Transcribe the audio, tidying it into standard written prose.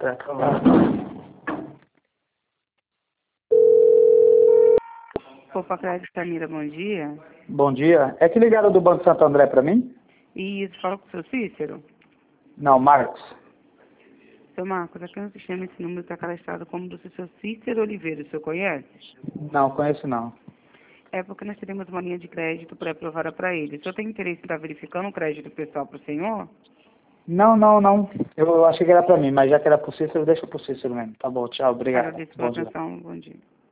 Opa, Crédito Camila, bom dia. Bom dia. É que ligaram do Banco Santo André para mim? Isso, fala com o seu Cícero. Não, Marcos. Seu Marcos, aqui no sistema esse número está cadastrado como do seu Cícero Oliveira, o senhor conhece? Não, conheço não. É porque nós teremos uma linha de crédito pré-aprovada para ele. O senhor tem interesse em estar verificando o crédito pessoal para o senhor? Não. Eu achei que era para mim, mas já que era pro Cícero, deixa pro Cícero mesmo. Tá bom, tchau, obrigado. Agradeço pela Bom dia. atenção, bom dia.